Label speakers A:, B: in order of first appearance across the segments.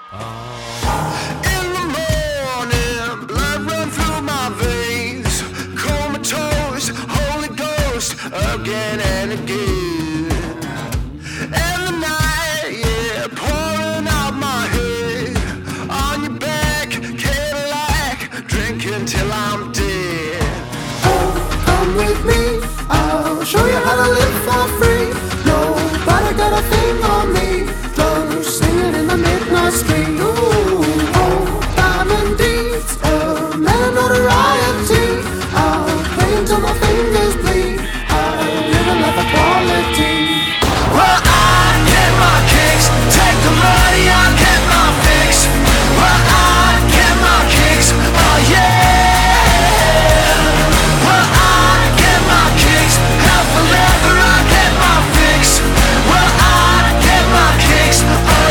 A: In the morning, blood run through my veins, comatose, Holy Ghost, again and again. And the night, yeah, pouring out my head, on your back, Cadillac, drinking till I'm dead.
B: Oh, come with me, I'll show you how to live for free. Nobody got a thing on me, close singing in the midnight street. Ooh, oh, diamond deeds, man notoriety. I'll play until my fingers bleed. I'll live a life of quality.
A: Well, I get my kicks, take the money, I get my fix. Well, I get my kicks, oh yeah. Well, I get my kicks, hell for leather, I get my fix. Well, I get my kicks, oh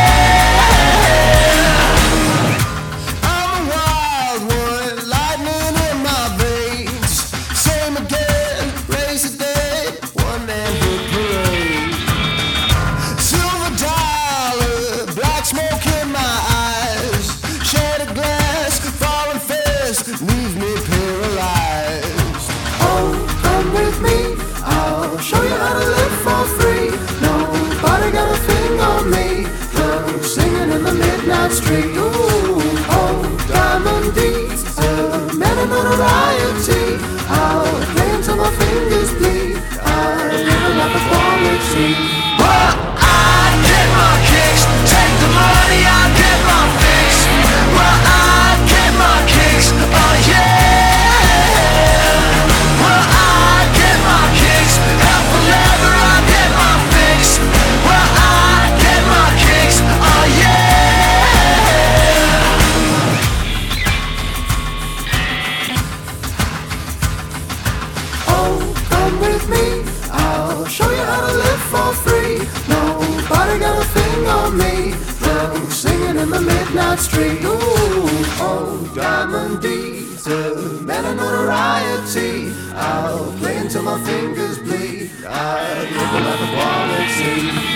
A: yeah. I'm a wild one, lightning in my veins. Same again, raise the dead, one man hood parade. Silver dollar, black smoke in my eyes. Shattered glass, falling fast, leave me paralyzed.
B: Oh, come with me, I'll show you how to live for free. Nobody got a thing on me, close singing in the midnight street. Ooh, oh, diamond deeds, man of notoriety. I'll play until my fingers bleed. I'll live a life of quality.
A: Well, I get my kicks, take the money, I get my fix. Well, I get my kicks, oh yeah. Well, I get my kicks, hell for leather, I get my fix. Well, I get my kicks, oh yeah.
B: Oh, come with me, I'll show you how to live for free. Nobody got a thing on me, close singing in the midnight street. Ooh, oh, diamond deeds, man of notoriety. I'll play until my fingers bleed. I live a life of quality.